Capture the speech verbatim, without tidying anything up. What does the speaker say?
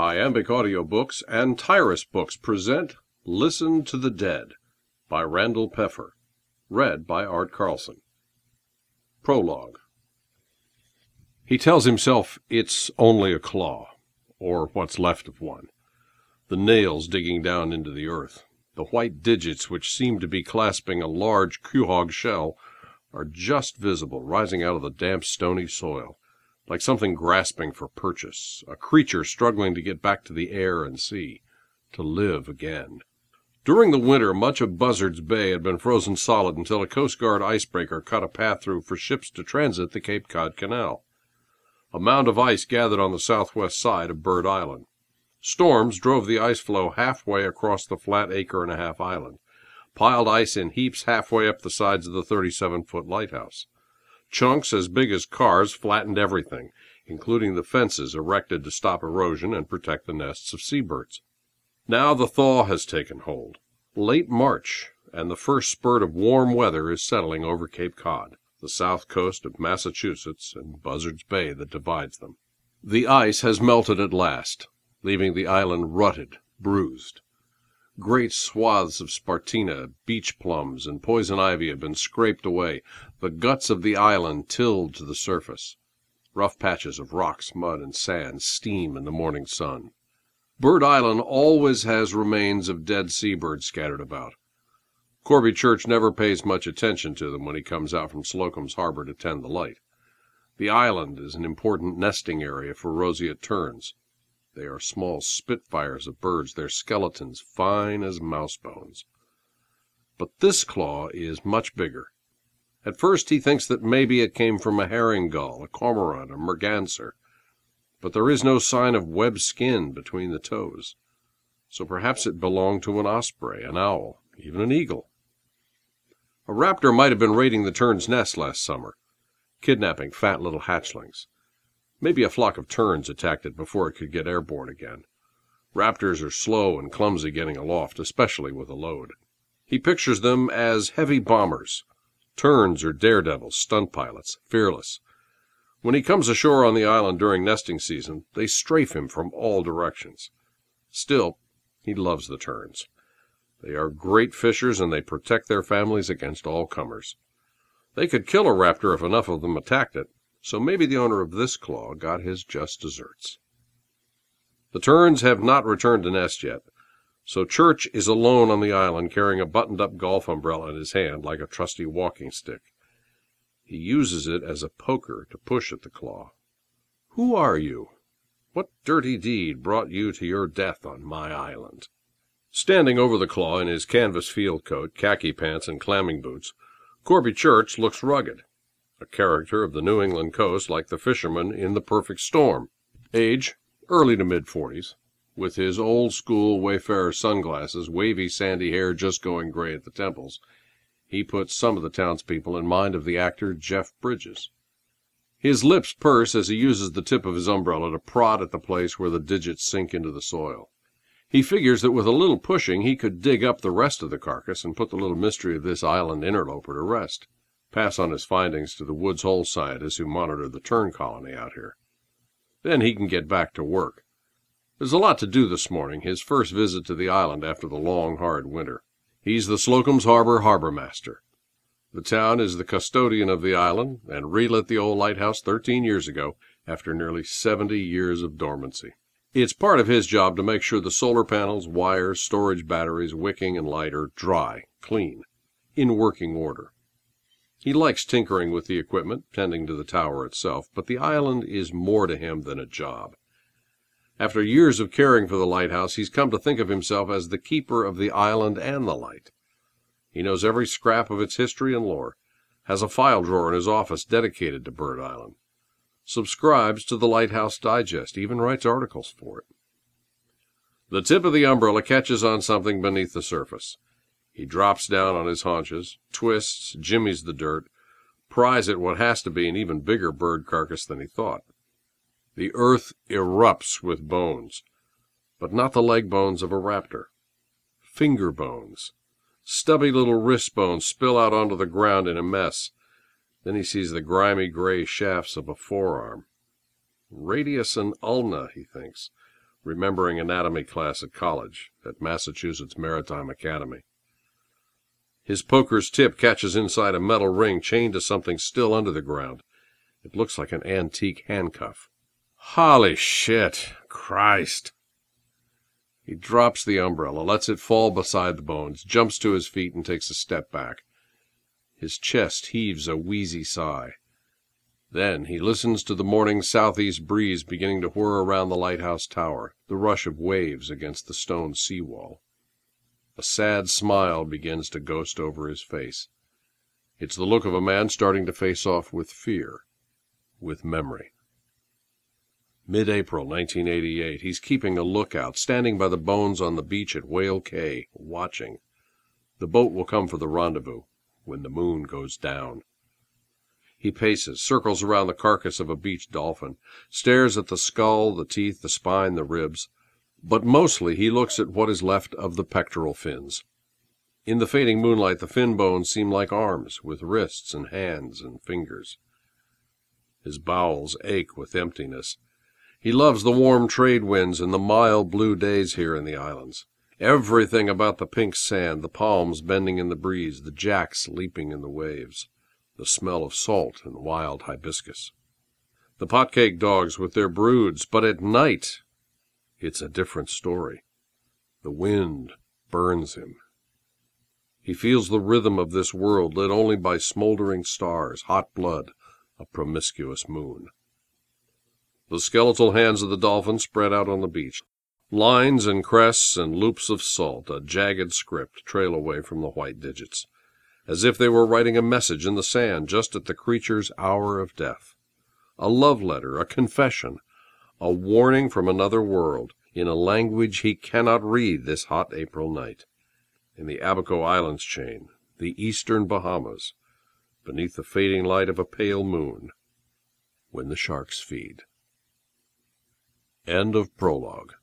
Iambic Audiobooks and Tyrus Books present Listen to the Dead by Randall Peffer. Read by Art Carlson. Prologue. He tells himself it's only a claw, or what's left of one. The nails digging down into the earth, the white digits which seem to be clasping a large quahog shell, are just visible, rising out of the damp, stony soil, like something grasping for purchase, a creature struggling to get back to the air and sea, to live again. During the winter, much of Buzzard's Bay had been frozen solid until a Coast Guard icebreaker cut a path through for ships to transit the Cape Cod Canal. A mound of ice gathered on the southwest side of Bird Island. Storms drove the ice floe halfway across the flat acre-and-a-half island, piled ice in heaps halfway up the sides of the thirty-seven-foot lighthouse. Chunks as big as cars flattened everything, including the fences erected to stop erosion and protect the nests of seabirds. Now the thaw has taken hold. Late March, and the first spurt of warm weather is settling over Cape Cod, the south coast of Massachusetts, and Buzzard's Bay that divides them. The ice has melted at last, leaving the island rutted, bruised. Great swaths of spartina, beach plums, and poison ivy have been scraped away, the guts of the island tilled to the surface. Rough patches of rocks, mud, and sand steam in the morning sun. Bird Island always has remains of dead seabirds scattered about. Corby Church never pays much attention to them when he comes out from Slocum's Harbor to tend the light. The island is an important nesting area for roseate terns. They are small spitfires of birds, their skeletons fine as mouse bones. But this claw is much bigger. At first he thinks that maybe it came from a herring gull, a cormorant, a merganser. But there is no sign of webbed skin between the toes. So perhaps it belonged to an osprey, an owl, even an eagle. A raptor might have been raiding the tern's nest last summer, kidnapping fat little hatchlings. Maybe a flock of terns attacked it before it could get airborne again. Raptors are slow and clumsy getting aloft, especially with a load. He pictures them as heavy bombers. Terns are daredevils, stunt pilots, fearless. When he comes ashore on the island during nesting season, they strafe him from all directions. Still, he loves the terns. They are great fishers, and they protect their families against all comers. They could kill a raptor if enough of them attacked it, so maybe the owner of this claw got his just deserts. The terns have not returned to nest yet, so Church is alone on the island carrying a buttoned-up golf umbrella in his hand like a trusty walking stick. He uses it as a poker to push at the claw. Who are you? What dirty deed brought you to your death on my island? Standing over the claw in his canvas field coat, khaki pants, and clamming boots, Corby Church looks rugged. A character of the New England coast like the fisherman in The Perfect Storm. Age, early to mid-forties, with his old-school Wayfarer sunglasses, wavy sandy hair just going gray at the temples. He puts some of the townspeople in mind of the actor Jeff Bridges. His lips purse as he uses the tip of his umbrella to prod at the place where the digits sink into the soil. He figures that with a little pushing he could dig up the rest of the carcass and put the little mystery of this island interloper to rest. Pass on his findings to the Woods Hole scientists who monitor the tern colony out here. Then he can get back to work. There's a lot to do this morning, his first visit to the island after the long, hard winter. He's the Slocum's Harbor harbor master. The town is the custodian of the island, and relit the old lighthouse thirteen years ago, after nearly seventy years of dormancy. It's part of his job to make sure the solar panels, wires, storage batteries, wicking, and light are dry, clean, in working order. He likes tinkering with the equipment, tending to the tower itself, but the island is more to him than a job. After years of caring for the lighthouse, he's come to think of himself as the keeper of the island and the light. He knows every scrap of its history and lore, has a file drawer in his office dedicated to Bird Island, subscribes to the Lighthouse Digest, even writes articles for it. The tip of the umbrella catches on something beneath the surface. He drops down on his haunches, twists, jimmies the dirt, pries at what has to be an even bigger bird carcass than he thought. The earth erupts with bones, but not the leg bones of a raptor. Finger bones. Stubby little wrist bones spill out onto the ground in a mess. Then he sees the grimy gray shafts of a forearm. Radius and ulna, he thinks. remembering anatomy class at college, at Massachusetts Maritime Academy. His poker's tip catches inside a metal ring chained to something still under the ground. It looks like an antique handcuff. Holy shit! Christ! He drops the umbrella, lets it fall beside the bones, jumps to his feet and takes a step back. His chest heaves a wheezy sigh. Then he listens to the morning southeast breeze beginning to whir around the lighthouse tower, the rush of waves against the stone seawall. A sad smile begins to ghost over his face. It's the look of a man starting to face off with fear, with memory. Mid-April nineteen eighty-eight. He's keeping a lookout, standing by the bones on the beach at Whale Cay, watching. The boat will come for the rendezvous when the moon goes down. He paces, circles around the carcass of a beached dolphin, stares at the skull, the teeth, the spine, the ribs, but mostly he looks at what is left of the pectoral fins. In the fading moonlight, the fin bones seem like arms, with wrists and hands and fingers. His bowels ache with emptiness. He loves the warm trade winds and the mild blue days here in the islands. Everything about the pink sand, the palms bending in the breeze, the jacks leaping in the waves, the smell of salt and wild hibiscus. The potcake dogs with their broods, but at night it's a different story. The wind burns him. He feels the rhythm of this world lit only by smoldering stars, hot blood, a promiscuous moon. The skeletal hands of the dolphin spread out on the beach. Lines and crests and loops of salt, a jagged script, trail away from the white digits, as if they were writing a message in the sand just at the creature's hour of death. A love letter, a confession, a warning from another world, in a language he cannot read this hot April night. In the Abaco Islands chain, the eastern Bahamas, beneath the fading light of a pale moon, when the sharks feed. End of prologue.